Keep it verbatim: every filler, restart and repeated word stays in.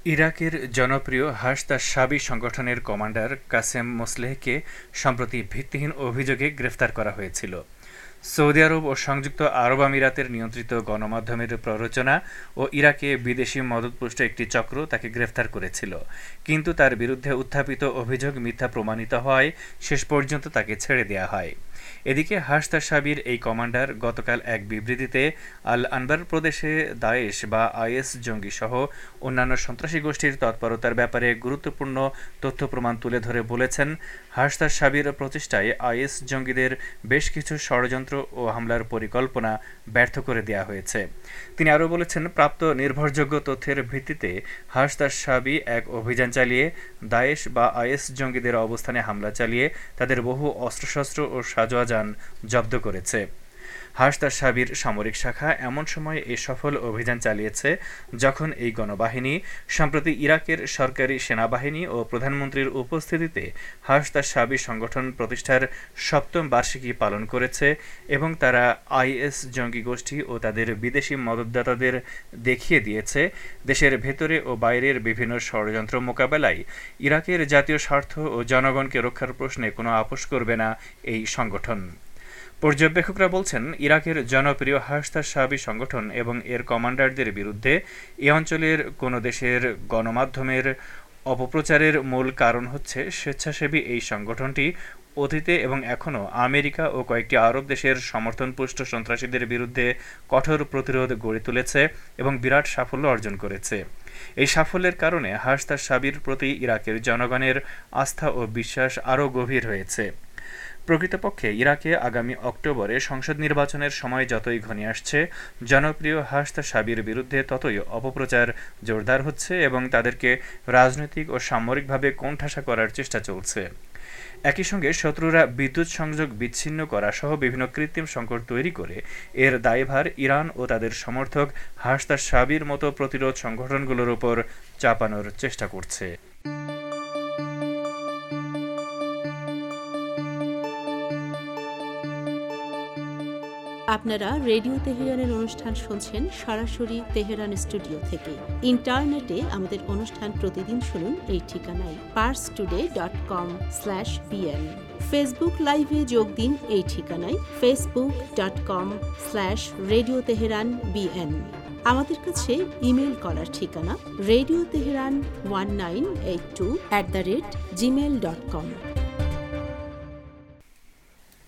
ইরাকের জনপ্রিয় হাশদ আশ-শাবি সংগঠনের কমান্ডার কাসেম মোসলেহকে সম্প্রতি ভিত্তিহীন অভিযোগে গ্রেফতার করা হয়েছিল। সৌদি আরব ও সংযুক্ত আরব আমিরাতের নিয়ন্ত্রিত গণমাধ্যমের প্ররোচনা ও ইরাকে বিদেশি মদতপুষ্ট একটি চক্র তাকে গ্রেফতার করেছিল, কিন্তু তার বিরুদ্ধে উত্থাপিত অভিযোগ মিথ্যা প্রমাণিত হওয়ায় শেষ পর্যন্ত তাকে ছেড়ে দেয়া হয়। এদিকে হাশদ আশ-শাবির এই কমান্ডার গতকাল এক বিবৃতিতে আল আনবার প্রদেশে দায়েশ বা আইএস জঙ্গিসহ অন্যান্য সন্ত্রাসী গোষ্ঠীর তৎপরতার ব্যাপারে গুরুত্বপূর্ণ তথ্য প্রমাণ তুলে ধরে বলেছেন, হাশদ আশ-শাবির প্রচেষ্টায় আইএস জঙ্গিদের বেশ কিছু ষড়যন্ত্র ও হামলার পরিকল্পনা ব্যর্থ করে দেয়া হয়েছে। তিনি আরও বলেছেন, প্রাপ্ত নির্ভরযোগ্য তথ্যের ভিত্তিতে হাশদ আশ-শাবি এক অভিযান চালিয়ে দায়েশ বা আইএস জঙ্গিদের অবস্থানে হামলা চালিয়ে তাদের বহু অস্ত্রশস্ত্র ও সাজোয়াজান জব্দ করেছে। হাশদ আশ-শাবির সামরিক শাখা এমন সময় এই সফল অভিযান চালিয়েছে যখন এই গণবাহিনী সম্প্রতি ইরাকের সরকারি সেনাবাহিনী ও প্রধানমন্ত্রীর উপস্থিতিতে হাশদ আশ-শাবি সংগঠন প্রতিষ্ঠার সপ্তম বার্ষিকী পালন করেছে এবং তারা আইএস জঙ্গি গোষ্ঠী ও তাদের বিদেশি মদতদাতাদের দেখিয়ে দিয়েছে দেশের ভেতরে ও বাইরের বিভিন্ন ষড়যন্ত্র মোকাবেলায় ইরাকের জাতীয় স্বার্থ ও জনগণকে রক্ষার প্রশ্নে কোনো আপোষ করবে না এই সংগঠন। পর্যবেক্ষকরা বলছেন, ইরাকের জনপ্রিয় হাশদ আশ-শাবি সংগঠন এবং এর কমান্ডারদের বিরুদ্ধে এ অঞ্চলের কোনো দেশের গণমাধ্যমের অপপ্রচারের মূল কারণ হচ্ছে স্বেচ্ছাসেবী এই সংগঠনটি অতীতে এবং এখনও আমেরিকা ও কয়েকটি আরব দেশের সমর্থনপুষ্ট সন্ত্রাসীদের বিরুদ্ধে কঠোর প্রতিরোধ গড়ে তুলেছে এবং বিরাট সাফল্য অর্জন করেছে। এই সাফল্যের কারণে হাশদ আশ-শাবির প্রতি ইরাকের জনগণের আস্থা ও বিশ্বাস আরও গভীর হয়েছে। প্রকৃতপক্ষে ইরাকে আগামী অক্টোবরে সংসদ নির্বাচনের সময় যতই ঘনিয়ে আসছে, জনপ্রিয় হাশদ আশ-শাবির বিরুদ্ধে ততই অপপ্রচার জোরদার হচ্ছে এবং তাদেরকে রাজনৈতিক ও সামরিকভাবে কোণঠাসা করার চেষ্টা চলছে। একই সঙ্গে শত্রুরা বিদ্যুৎ সংযোগ বিচ্ছিন্ন করা সহ বিভিন্ন কৃত্রিম সংকট তৈরি করে এর দায়ভার ইরান ও তাদের সমর্থক হাশদ আশ-শাবির মতো প্রতিরোধ সংগঠনগুলোর উপর চাপানোর চেষ্টা করছে। আপনারা রেডিও তেহরানের অনুষ্ঠান শুনছেন সরাসরি তেহরান স্টুডিও থেকে। ইন্টারনেটে আমাদের অনুষ্ঠান প্রতিদিন শুনুন এই ঠিকানায় Pars today dot com slash BN. Facebook লাইভে যোগ দিন এই ঠিকানায় Facebook dot com slash radio Tehran BN. আমাদের কাছে ইমেল করার ঠিকানা radio Tehran one nine eight two at the rate Gmail dot com.